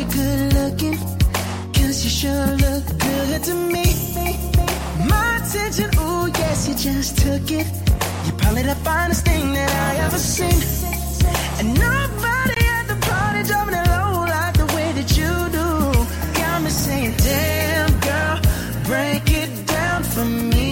you good looking? 'Cause you sure look good to me. My attention, ooh, yes, you just took it. You're probably the finest thing that I ever seen. And nobody at the party dropping it low like the way that you do. Got me saying, damn, girl, break it down for me.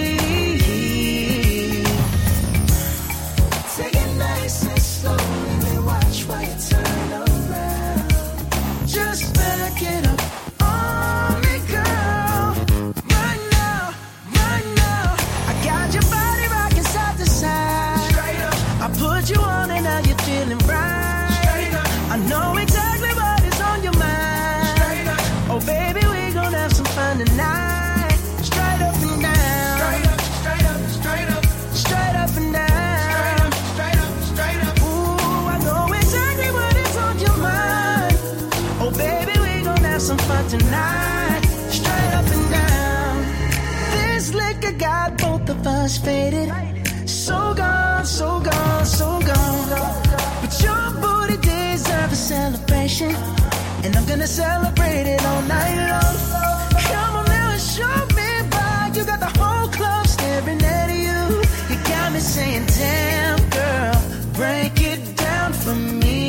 Take it nice and slow and then watch while you turn around. Just back it up on me, girl. Right now, I got your body rocking side to side. Straight up, I put you on and now you're feeling right. Straight up, I know exactly what is on your mind. Straight up, oh baby, we gon' have some fun tonight. Straight up and down. Straight up, straight up, straight up. Straight up and down. Straight up, straight up. Ooh, I know exactly what is on your mind. Oh baby, we gon' have some fun tonight. Straight up and down. This liquor got both of us faded. So gone, so gone, so gone. But your booty deserves a celebration, and I'm gonna celebrate it all night long. Come on now and show me why you got the whole club staring at you. You got me saying, damn, girl, break it down for me.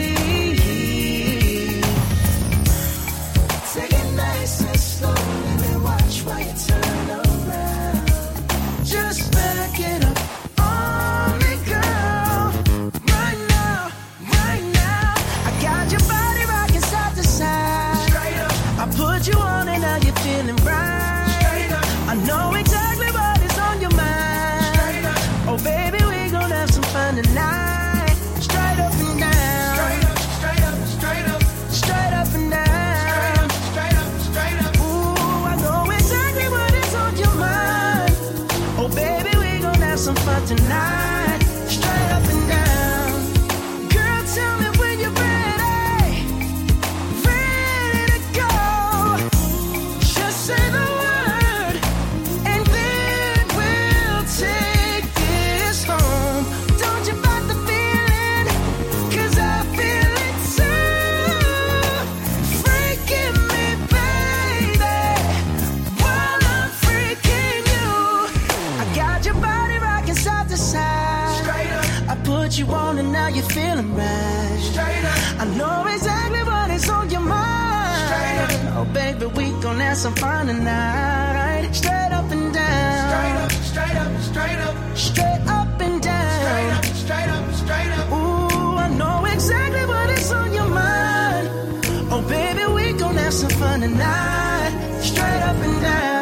Take it nice and slow and then watch while you turn around. Just back it up on me, girl. Right now, I got your body rocking side to side. Straight up, I put you on and now you're feeling right. Straight up, I know exactly what is on your mind. Straight up, oh baby, we gon' have some fun tonight. Straight up and down. Straight up, straight up, straight up. Straight up and down. Straight up, straight up. Ooh, I know exactly what is on your mind. Oh baby, we gon' have some fun tonight. Straight up and down. Girl, tell me when you're ready. Ready to go. Just say the word, and then we'll take this home. Don't you fight the feeling, 'cause I feel it too. Freaking me, baby, while I'm freaking you. I got your body rocking side to side. Straight up, I put you on and now you're feeling right. Straight up, I know exactly what is on your mind. Straight up, oh baby, we gon' have some fun tonight. Straight up and down. Straight up, straight up, straight up. Straight up and down. Straight up, straight up, straight up. Ooh, I know exactly what is on your mind. Oh baby, we gon' have some fun tonight. Straight up and down.